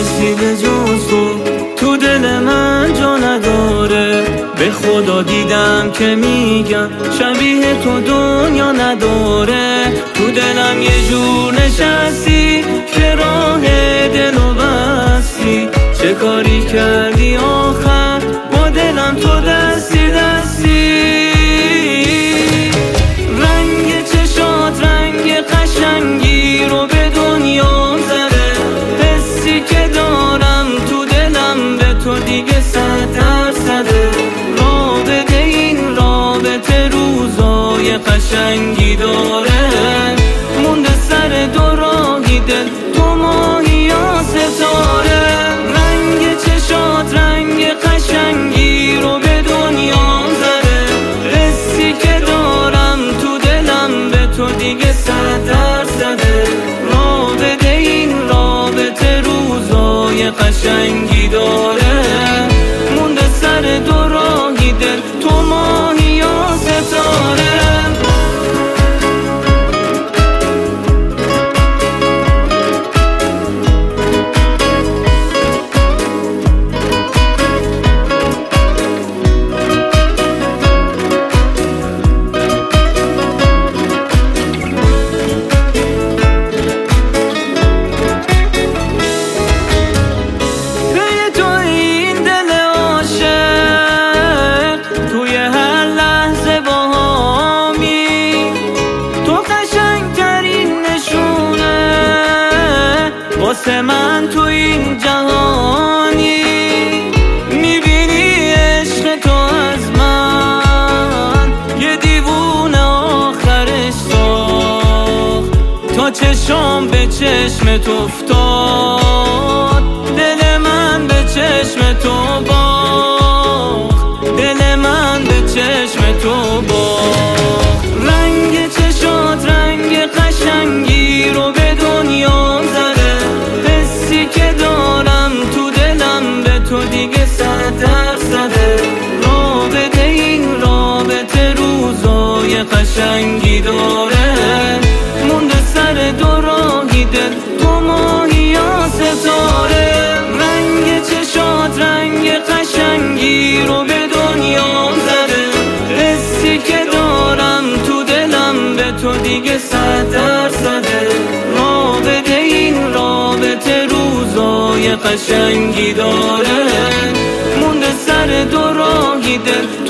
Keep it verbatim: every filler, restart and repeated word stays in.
کسی به جز تو تو دل من جا نداره. به خدا دیدم که میگم شبیه تو دنیا نداره. تو دلم یه جور نشستی که راه دلو بستی. چه کاری کردی آخر با دلم تو دستی دستی. رنگ چشات رنگ قشنگی رو به دنیا زده. حسی که دارم تو دلم به تو دیگه صد درصده. رابطه این رابطه روزای قشنگی داره. مونده سر دو راهی دل تو ماهی یا ستاره. رنگ چشات رنگ قشنگی رو به دنیا زده. حسی که دارم تو دلم به تو دیگه صد درصده. رابطه این رابطه روزای قشنگی داره. مونده سر دو راهی دل تو ماهی یا ستاره. واسه من تو این جهانی میبینی عشق تو از من یه دیوونه آخرش ساخت. تا چشم به چشم تو افتاد دل من به چشم تو باخت. دل من به چشم تو باخت. رنگ چشات رنگ قشنگی رو به دنیا زده. که دارم تو دلم به تو دیگه صد درصده. رابطه این رابطه روزای قشنگی داره. مونده سر دو راهی دل تو ماهی یا ستاره. رنگ چشات رنگ قشنگی رو به دنیا زده. حسی که دارم تو دلم به تو دیگه صد درصده. رابطه این رابطه روزای قشنگی داره. مونده سر دو راهی دل